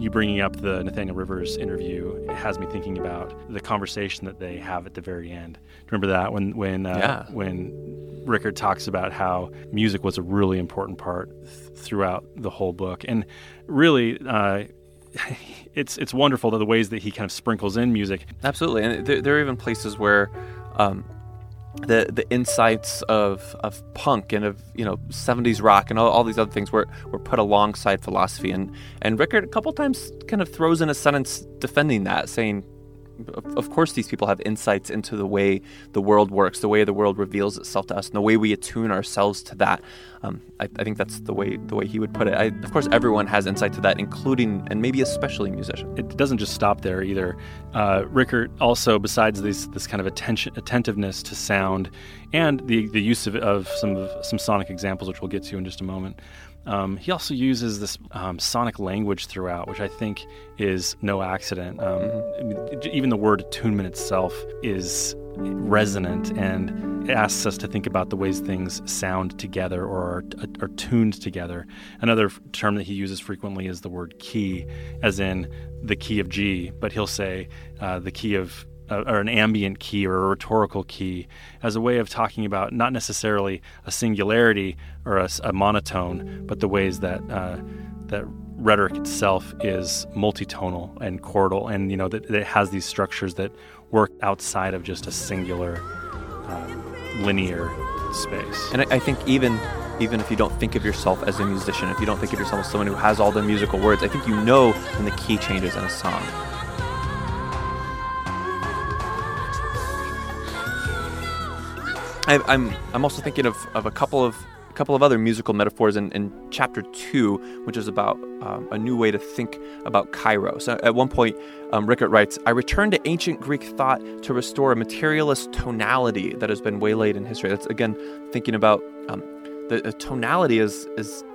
you bringing up the Nathaniel Rivers interview, it has me thinking about the conversation that they have at the very end. Remember that when Rickard talks about how music was a really important part throughout the whole book, and really. It's wonderful the ways that he kind of sprinkles in music. Absolutely, and there are even places where the insights of punk and of 70s rock and all these other things were put alongside philosophy, and Rickard a couple times kind of throws in a sentence defending that, saying, of course these people have insights into the way the world works, the way the world reveals itself to us, and the way we attune ourselves to that. I think that's the way he would put it. Of course, everyone has insight to that, including and maybe especially musicians. It doesn't just stop there either. Rickard also, besides this kind of attentiveness to sound and the use of some sonic examples, which we'll get to in just a moment, he also uses this sonic language throughout, which I think is no accident. I mean, even the word attunement itself is resonant, and it asks us to think about the ways things sound together or are tuned together. Another term that he uses frequently is the word key, as in the key of G, but he'll say the key of or an ambient key or a rhetorical key as a way of talking about not necessarily a singularity or a monotone, but the ways that that rhetoric itself is multitonal and chordal, and that it has these structures that work outside of just a singular linear space. And I think even if you don't think of yourself as a musician, if you don't think of yourself as someone who has all the musical words, I think you know when the key changes in a song. I'm also thinking of a couple of other musical metaphors in chapter 2, which is about a new way to think about kairos. At one point, Rickard writes, "I return to ancient Greek thought to restore a materialist tonality that has been waylaid in history." That's, again, thinking about the tonality is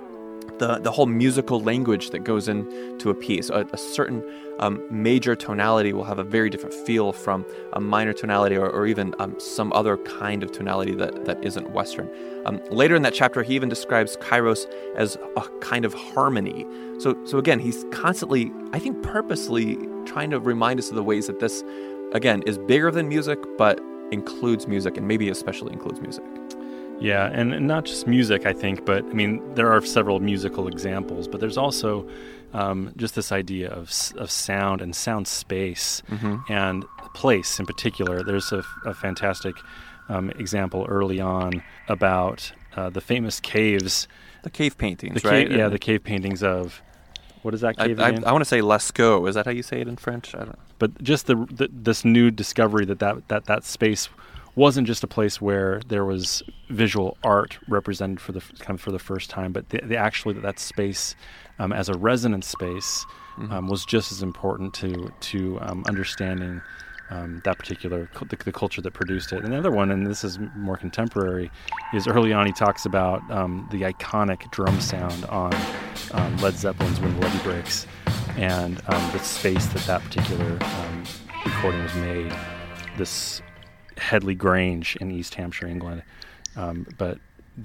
the whole musical language that goes into a piece. A certain major tonality will have a very different feel from a minor tonality or even some other kind of tonality that isn't Western. Later in that chapter, he even describes kairos as a kind of harmony. So again, he's constantly, I think purposely, trying to remind us of the ways that this, again, is bigger than music, but includes music, and maybe especially includes music. Yeah, and not just music, I think, but I mean, there are several musical examples, but there's also just this idea of sound and sound space and place in particular. There's a fantastic example early on about the famous caves. The cave paintings, right? The cave paintings of, what is that cave again? I want to say Lascaux. Is that how you say it in French? I don't know. But just this new discovery that space wasn't just a place where there was visual art represented for the first time, but that space as a resonance space was just as important to understanding that particular the culture that produced it. And the other one, and this is more contemporary, is early on he talks about the iconic drum sound on Led Zeppelin's "When the Levee Breaks," and the space that particular recording was made. This Headley Grange in East Hampshire, England, but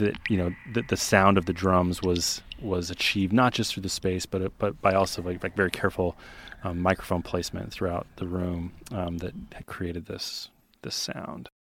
the sound of the drums was achieved not just through the space, but by also like very careful microphone placement throughout the room that had created this sound.